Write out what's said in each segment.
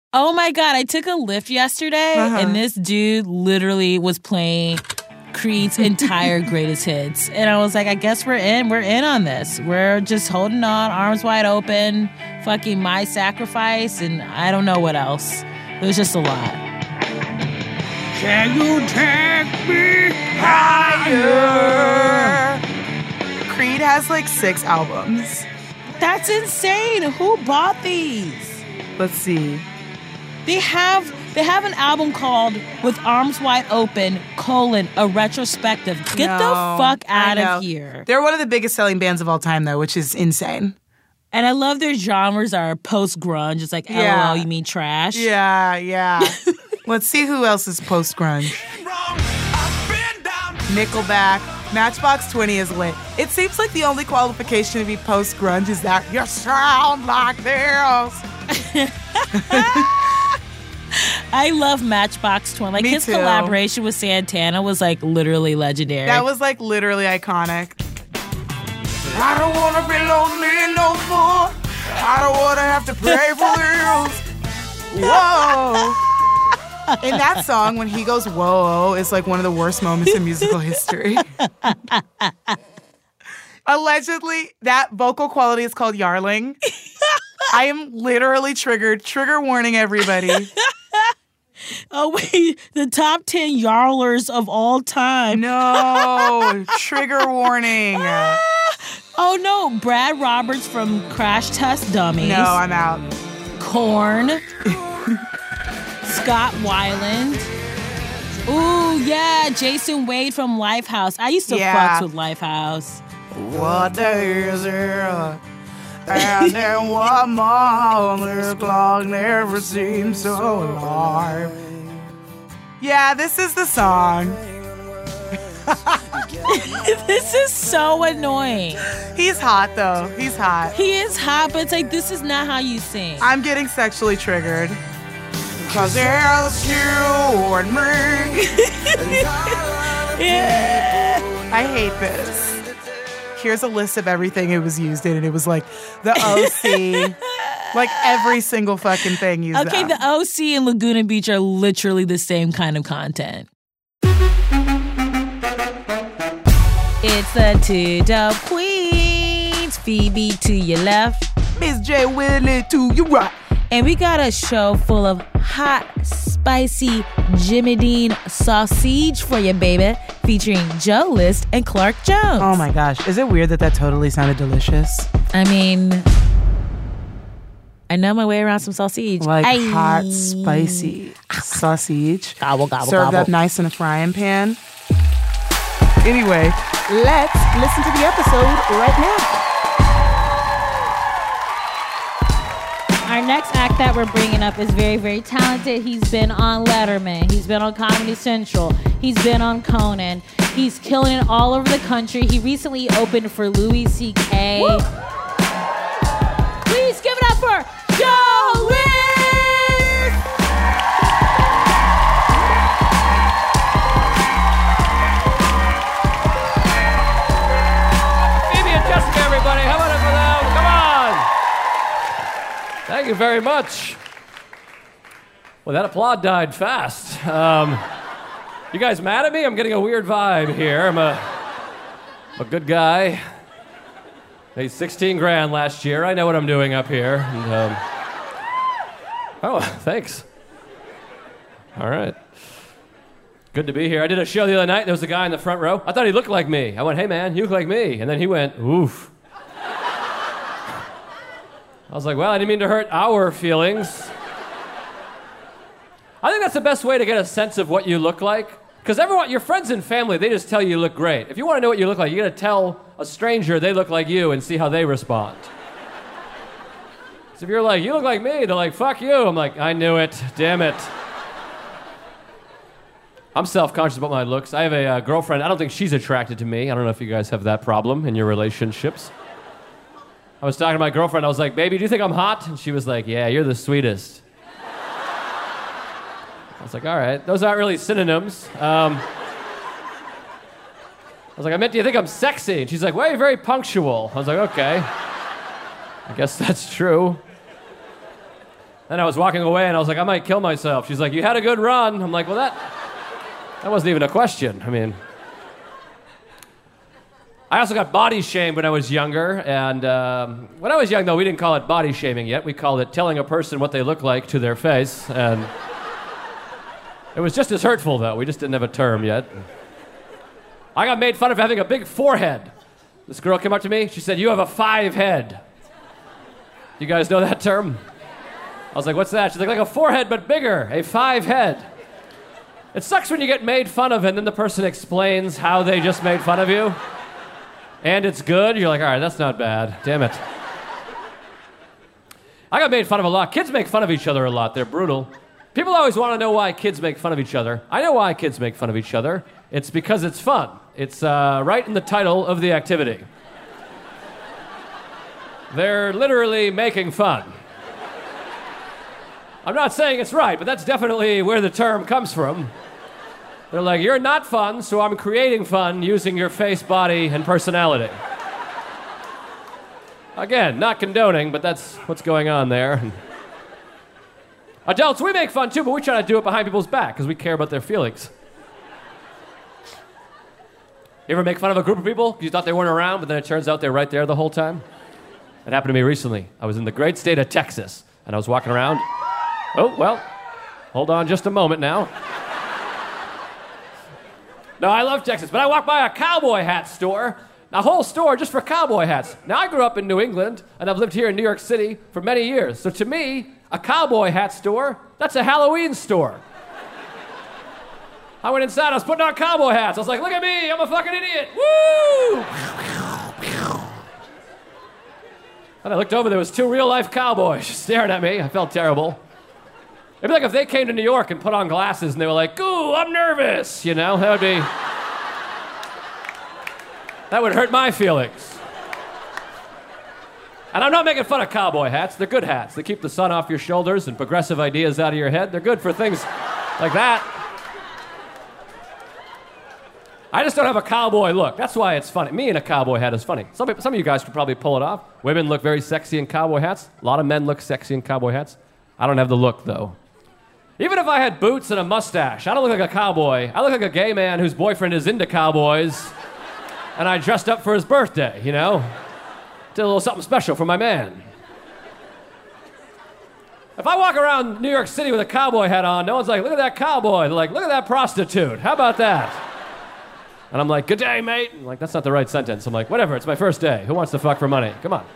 Oh my God, I took a Lyft yesterday and this dude literally was playing Creed's entire greatest hits. And I was like, I guess we're in on this. We're just holding on, arms wide open, fucking My Sacrifice, and I don't know what else. It was just a lot. Can you take me higher? Creed has like 6 albums. That's insane. Who bought these? Let's see. They have an album called With Arms Wide Open, a retrospective. Get the fuck out of here. They're one of the biggest selling bands of all time, though, which is insane. And I love their genres are post-grunge. It's like, LOL, you mean trash? Yeah. Let's see who else is post-grunge. Nickelback. Matchbox 20 is lit. It seems like the only qualification to be post-grunge is that you sound like this. I love Matchbox 20. Like, his collaboration with Santana was, like, literally legendary. That was, like, literally iconic. I don't want to be lonely no more. I don't want to have to pray for bills. Whoa. In that song, when he goes, whoa, it's like one of the worst moments in musical history. Allegedly, that vocal quality is called yarling. I am literally triggered. Trigger warning, everybody. Oh, wait. The top 10 yarlers of all time. No. Trigger warning. Oh, no. Brad Roberts from Crash Test Dummies. No, I'm out. Korn. Scott Weiland. Ooh, yeah. Jason Wade from Lifehouse. I used to fuck with Lifehouse. What day is it? And then one more, this clock never seems so alive. Yeah, this is the song. This is so annoying. He's hot, though. He's hot. He is hot, but it's like, this is not how you sing. I'm getting sexually triggered. Cause there's you and me. Yeah. I hate this. Here's a list of everything it was used in, and it was like the OC, like every single fucking thing used. Okay, the OC and Laguna Beach are literally the same kind of content. It's the Two Dope Queens, Phoebe to your left, Miss J. Willie to your right. And we got a show full of hot, spicy Jimmy Dean sausage for you, baby, featuring Joe List and Clark Jones. Oh my gosh. Is it weird that totally sounded delicious? I mean, I know my way around some sausage. Like hot, spicy sausage. Gobble, gobble, served gobble. up nice in a frying pan. Anyway, let's listen to the episode right now. Our next act that we're bringing up is very, very talented. He's been on Letterman. He's been on Comedy Central. He's been on Conan. He's killing it all over the country. He recently opened for Louis C.K. Woo! Please give it up for Joe List! Phoebe and Jessica, everybody. How about it for them? Come on! Thank you very much. Well, that applaud died fast. You guys mad at me? I'm getting a weird vibe here. I'm a good guy. Made 16 grand last year. I know what I'm doing up here. And, oh, thanks. All right. Good to be here. I did a show the other night. There was a guy in the front row. I thought he looked like me. I went, hey, man, you look like me. And then he went, oof. I was like, well, I didn't mean to hurt our feelings. I think that's the best way to get a sense of what you look like. Because everyone, your friends and family, they just tell you look great. If you want to know what you look like, you got to tell a stranger they look like you and see how they respond. So if you're like, you look like me, they're like, fuck you. I'm like, I knew it. Damn it. I'm self-conscious about my looks. I have a girlfriend. I don't think she's attracted to me. I don't know if you guys have that problem in your relationships. I was talking to my girlfriend. I was like, baby, do you think I'm hot? And she was like, yeah, you're the sweetest. I was like, all right. Those aren't really synonyms. I was like, I meant, do you think I'm sexy? And she's like, well, you're very punctual. I was like, okay. I guess that's true. Then I was walking away, and I was like, I might kill myself. She's like, you had a good run. I'm like, well, that wasn't even a question. I mean, I also got body shamed when I was younger. And when I was young, though, we didn't call it body shaming yet. We called it telling a person what they look like to their face. And it was just as hurtful, though. We just didn't have a term yet. I got made fun of having a big forehead. This girl came up to me. She said, you have a 5 head. You guys know that term? I was like, what's that? She's like a forehead, but bigger, a 5 head. It sucks when you get made fun of and then the person explains how they just made fun of you. And it's good. You're like, all right, that's not bad. Damn it. I got made fun of a lot. Kids make fun of each other a lot. They're brutal. People always want to know why kids make fun of each other. I know why kids make fun of each other. It's because it's fun. It's right in the title of the activity. They're literally making fun. I'm not saying it's right, but that's definitely where the term comes from. They're like, you're not fun, so I'm creating fun using your face, body, and personality. Again, not condoning, but that's what's going on there. Adults, we make fun too, but we try to do it behind people's back because we care about their feelings. You ever make fun of a group of people because you thought they weren't around, but then it turns out they're right there the whole time? It happened to me recently. I was in the great state of Texas, and I was walking around. Oh, well, hold on just a moment now. No, I love Texas, but I walked by a cowboy hat store, a whole store just for cowboy hats. Now, I grew up in New England, and I've lived here in New York City for many years. So to me, a cowboy hat store, that's a Halloween store. I went inside, I was putting on cowboy hats. I was like, look at me, I'm a fucking idiot. Woo! And I looked over, there was 2 real-life cowboys staring at me. I felt terrible. It'd be like if they came to New York and put on glasses and they were like, ooh, I'm nervous, you know? That would hurt my feelings. And I'm not making fun of cowboy hats. They're good hats. They keep the sun off your shoulders and progressive ideas out of your head. They're good for things like that. I just don't have a cowboy look. That's why it's funny. Me in a cowboy hat is funny. Some of you guys could probably pull it off. Women look very sexy in cowboy hats. A lot of men look sexy in cowboy hats. I don't have the look, though. Even if I had boots and a mustache, I don't look like a cowboy. I look like a gay man whose boyfriend is into cowboys, and I dressed up for his birthday, you know? Did a little something special for my man. If I walk around New York City with a cowboy hat on, no one's like, look at that cowboy. They're like, look at that prostitute. How about that? And I'm like, good day, mate. I'm like, that's not the right sentence. I'm like, whatever, it's my first day. Who wants to fuck for money? Come on.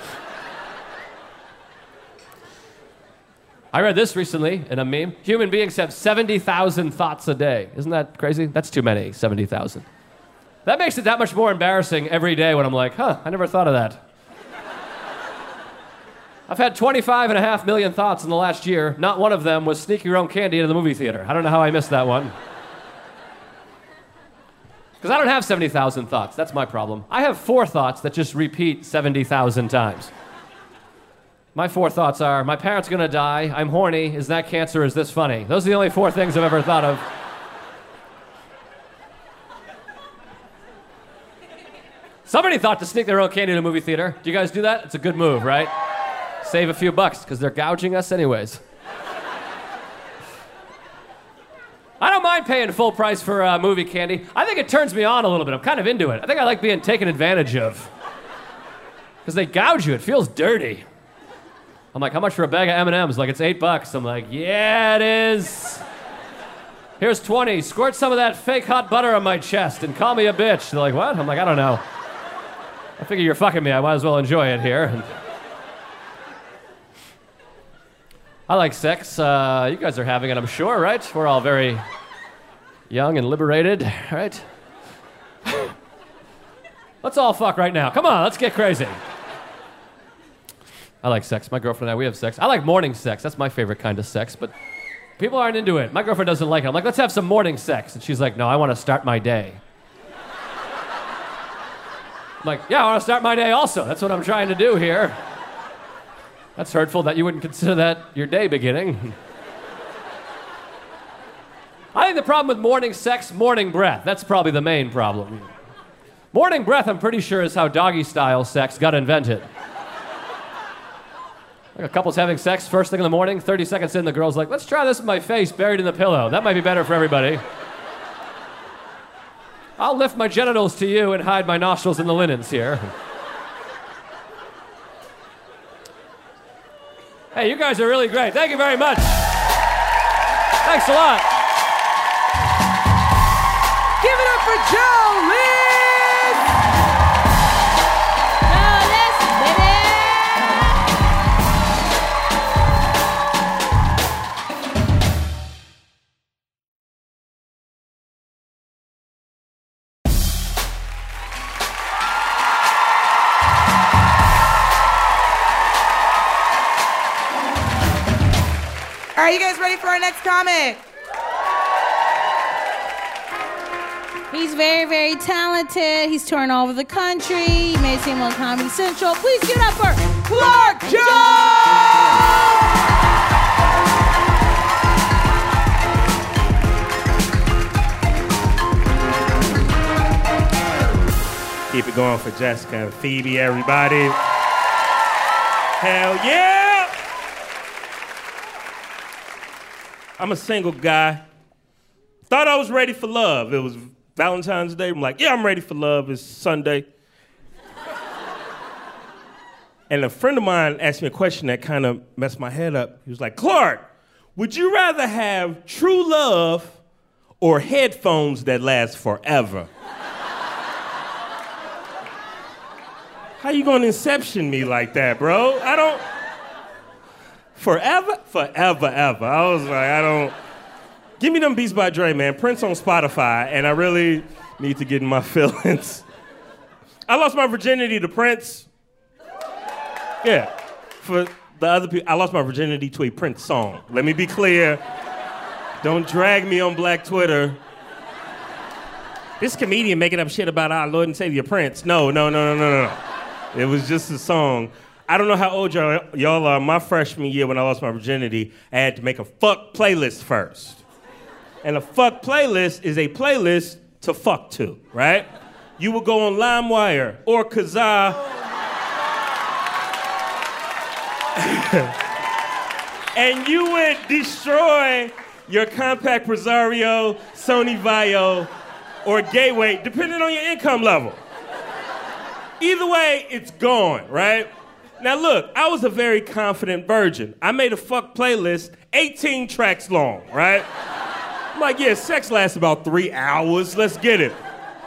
I read this recently in a meme. Human beings have 70,000 thoughts a day. Isn't that crazy? That's too many, 70,000. That makes it that much more embarrassing every day when I'm like, I never thought of that. I've had 25.5 million thoughts in the last year. Not one of them was sneak your own candy into the movie theater. I don't know how I missed that one. Because I don't have 70,000 thoughts. That's my problem. I have 4 thoughts that just repeat 70,000 times. My 4 thoughts are, my parents are going to die, I'm horny, is that cancer, is this funny? Those are the only 4 things I've ever thought of. Somebody thought to sneak their own candy to a movie theater. Do you guys do that? It's a good move, right? Save a few bucks, because they're gouging us anyways. I don't mind paying full price for movie candy. I think it turns me on a little bit. I'm kind of into it. I think I like being taken advantage of. Because they gouge you. It feels dirty. I'm like, how much for a bag of M&Ms? Like, it's $8. I'm like, yeah, it is. Here's 20. Squirt some of that fake hot butter on my chest and call me a bitch. They're like, what? I'm like, I don't know. I figure you're fucking me. I might as well enjoy it here. I like sex. You guys are having it, I'm sure, right? We're all very young and liberated, right? Let's all fuck right now. Come on, let's get crazy. I like sex. My girlfriend and I, we have sex. I like morning sex. That's my favorite kind of sex, but people aren't into it. My girlfriend doesn't like it. I'm like, let's have some morning sex. And she's like, no, I want to start my day. I'm like, yeah, I want to start my day also. That's what I'm trying to do here. That's hurtful that you wouldn't consider that your day beginning. I think the problem with morning sex, morning breath. That's probably the main problem. Morning breath, I'm pretty sure, is how doggy-style sex got invented. Like a couple's having sex first thing in the morning, 30 seconds in, the girl's like, let's try this with my face buried in the pillow. That might be better for everybody. I'll lift my genitals to you and hide my nostrils in the linens here. Hey, you guys are really great. Thank you very much. Thanks a lot. Give it up for Joe Liz! Joe Liz, baby! Are you guys ready for our next comic? He's very, very talented. He's touring all over the country. You may see him on Comedy Central. Please give it up for Clark Jones! Keep it going for Jessica and Phoebe, everybody. Hell yeah! I'm a single guy. Thought I was ready for love. It was Valentine's Day. I'm like, yeah, I'm ready for love. It's Sunday. And a friend of mine asked me a question that kind of messed my head up. He was like, Clark, would you rather have true love or headphones that last forever? How you gonna inception me like that, bro? I don't... Forever? Forever, ever. I was like, I don't... Give me them Beats by Dre, man. Prince on Spotify, and I really need to get in my feelings. I lost my virginity to Prince. Yeah. For the other people, I lost my virginity to a Prince song. Let me be clear. Don't drag me on Black Twitter. This comedian making up shit about our Lord and Savior Prince. No. It was just a song. I don't know how old y'all are. My freshman year when I lost my virginity, I had to make a fuck playlist first. And a fuck playlist is a playlist to fuck to, right? You would go on LimeWire or Kazaa. And you would destroy your Compact Presario, Sony Vaio, or Gateway, depending on your income level. Either way, it's gone, right? Now look, I was a very confident virgin. I made a fuck playlist, 18 tracks long, right? I'm like, yeah, sex lasts about 3 hours, let's get it.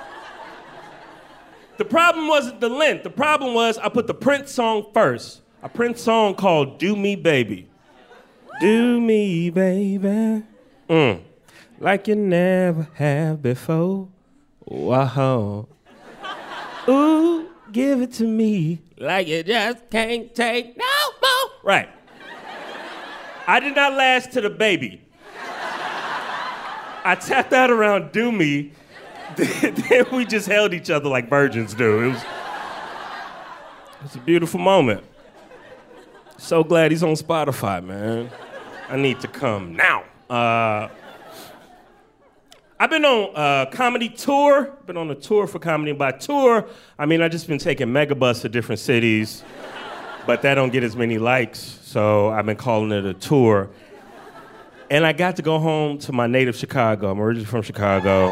The problem wasn't the length. The problem was I put the Prince song first. A Prince song called Do Me Baby. Do me, baby. Like you never have before. Wow. Ooh, give it to me like you just can't take no more. Right. I did not last to the baby. I tapped out around Do Me. Then we just held each other like virgins do. It was a beautiful moment. So glad he's on Spotify, man. I need to come now. I've been on a comedy tour. Been on a tour for comedy. And by tour, I mean I just been taking megabus to different cities, but that don't get as many likes, so I've been calling it a tour. And I got to go home to my native Chicago. I'm originally from Chicago.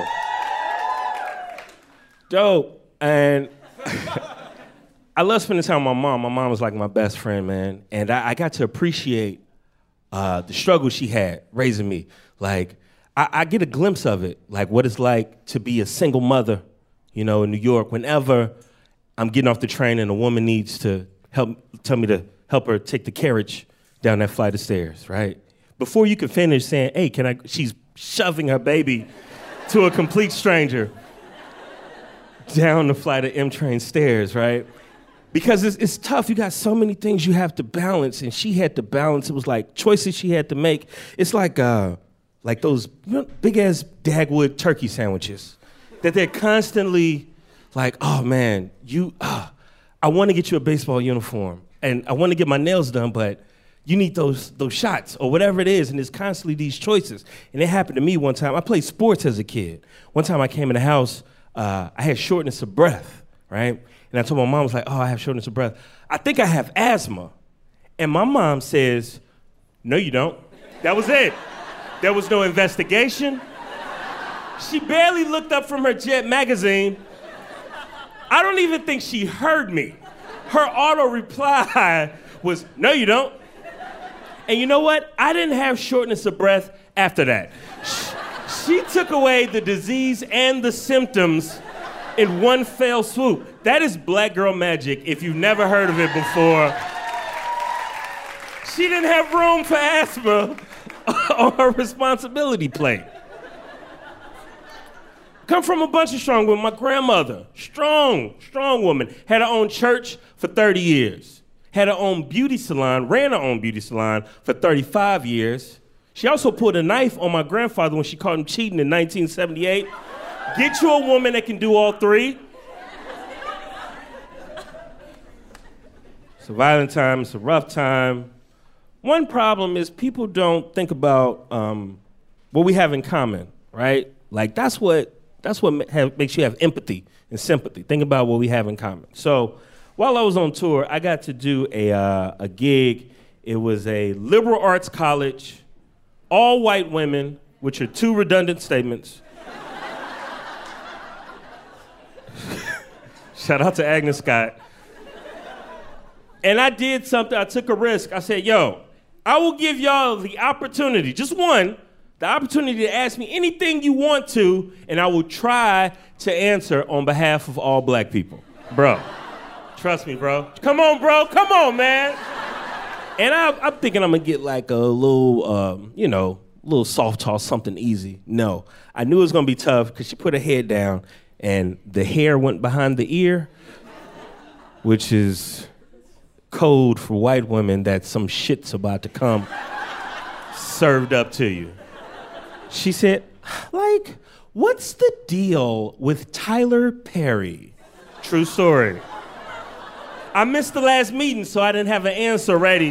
Dope. And I love spending time with my mom. My mom was like my best friend, man. And I got to appreciate the struggle she had raising me. Like, I get a glimpse of it, like what it's like to be a single mother, you know, in New York. Whenever I'm getting off the train and a woman needs to tell me to help her take the carriage down that flight of stairs, right? Before you can finish saying, hey, can I, she's shoving her baby to a complete stranger down the flight of M-Train stairs, right? Because it's tough. You got so many things you have to balance, and she had to balance. It was like choices she had to make. It's like those big-ass Dagwood turkey sandwiches that they're constantly like, oh, man, I want to get you a baseball uniform, and I want to get my nails done, but you need those shots or whatever it is, and there's constantly these choices. And it happened to me one time. I played sports as a kid. One time I came in the house, I had shortness of breath, right? And I told my mom, I was like, oh, I have shortness of breath. I think I have asthma. And my mom says, no, you don't. That was it. There was no investigation. She barely looked up from her Jet magazine. I don't even think she heard me. Her auto reply was, no, you don't. And you know what? I didn't have shortness of breath after that. She took away the disease and the symptoms in one fell swoop. That is black girl magic if you've never heard of it before. She didn't have room for asthma on her responsibility plate. Come from a bunch of strong women. My grandmother, strong woman, had her own church for 30 years. Had her own beauty salon, ran her own beauty salon for 35 years. She also pulled a knife on my grandfather when she caught him cheating in 1978. Get you a woman that can do all three. It's a violent time, it's a rough time. One problem is people don't think about what we have in common, right? Like that's what makes you have empathy and sympathy. Think about what we have in common. So while I was on tour, I got to do a gig. It was a liberal arts college, all white women, which are two redundant statements. Shout out to Agnes Scott. And I did something, I took a risk. I said, yo, I will give y'all the opportunity, just one, the opportunity to ask me anything you want to, and I will try to answer on behalf of all black people. Bro, trust me, bro. Come on, bro. Come on, man. And I'm thinking I'm going to get like a little, little soft toss, something easy. No, I knew it was going to be tough because she put her head down and the hair went behind the ear, which is code for white women that some shit's about to come served up to you. She said, like, what's the deal with Tyler Perry? True story. I missed the last meeting, so I didn't have an answer ready.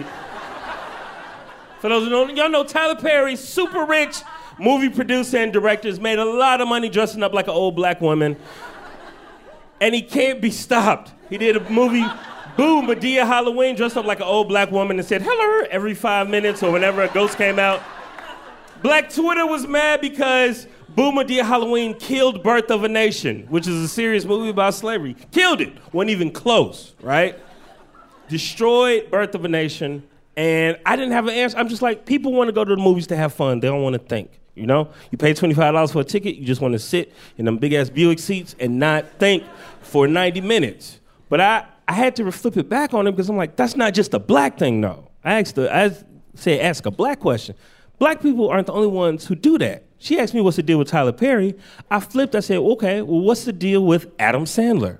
For those who don't, y'all know Tyler Perry, super rich movie producer and director, has made a lot of money dressing up like an old black woman. And he can't be stopped. He did a movie, Boo Madea Halloween, dressed up like an old black woman and said, hello, every 5 minutes or whenever a ghost came out. Black Twitter was mad because Boo Madea Halloween killed Birth of a Nation, which is a serious movie about slavery. Killed it. Wasn't even close, right? Destroyed Birth of a Nation. And I didn't have an answer. I'm just like, people want to go to the movies to have fun. They don't want to think, you know? You pay $25 for a ticket. You just want to sit in them big-ass Buick seats and not think for 90 minutes. But I had to flip it back on him because I'm like, that's not just a black thing, though. I said, ask a black question. Black people aren't the only ones who do that. She asked me what's the deal with Tyler Perry. I flipped, I said, okay, well, what's the deal with Adam Sandler?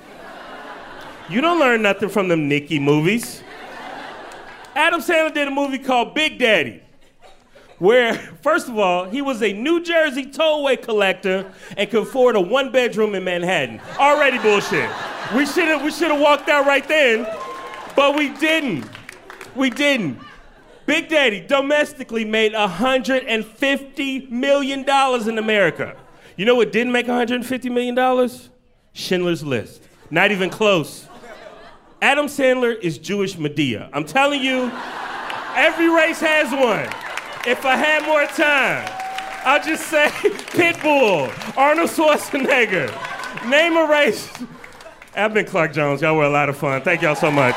You don't learn nothing from them Nicki movies. Adam Sandler did a movie called Big Daddy, where, first of all, he was a New Jersey tollway collector and could afford a one-bedroom in Manhattan. Already bullshit. We should have walked out right then, but we didn't. We didn't. Big Daddy domestically made $150 million in America. You know what didn't make $150 million? Schindler's List. Not even close. Adam Sandler is Jewish Madea. I'm telling you, every race has one. If I had more time, I'll just say Pitbull, Arnold Schwarzenegger. Name a race. I've been Clark Jones. Y'all were a lot of fun. Thank y'all so much.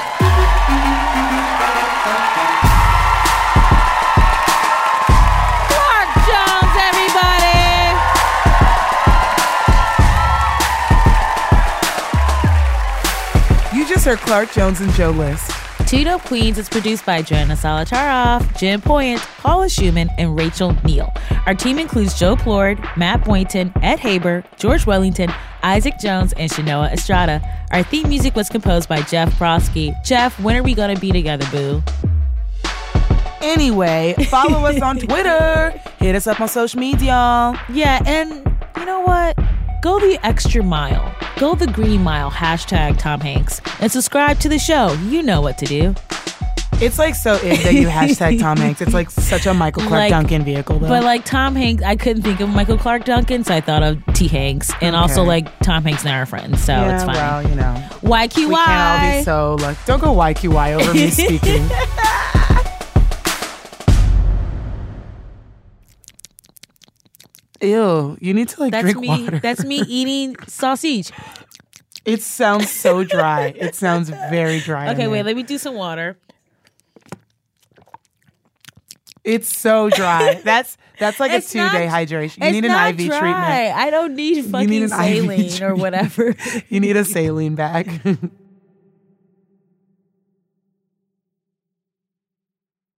Sir Clark Jones and Joe List. Two Dope Queens is produced by Joanna Solotaroff, Jen Poyant, Paula Schumann, and Rachel Neal. Our team includes Joe Plord, Matt Boynton, Ed Haber, George Wellington, Isaac Jones, and Shanoa Estrada. Our theme music was composed by Jeff Prosky. Jeff, when are we going to be together, boo? Anyway, follow us on Twitter. Hit us up on social media. Yeah, and you know what? Go the extra mile. Go the green mile, #Tom Hanks, and subscribe to the show. You know what to do. It's like so in that you hashtag Tom Hanks. It's like such a Michael Clark Duncan vehicle, though. But like Tom Hanks, I couldn't think of Michael Clark Duncan, so I thought of T. Hanks. And also like Tom Hanks and I are friends, so it's fine. Well, you know. YQY. We can't all be so like, don't go YQY over me speaking. Ew, you need to like drink water. That's me eating sausage. It sounds so dry. It sounds very dry. Okay, wait, let me do some water. It's so dry. That's like a 2-day hydration. You need an IV dry. treatment. I don't need fucking saline or whatever. You need a saline bag.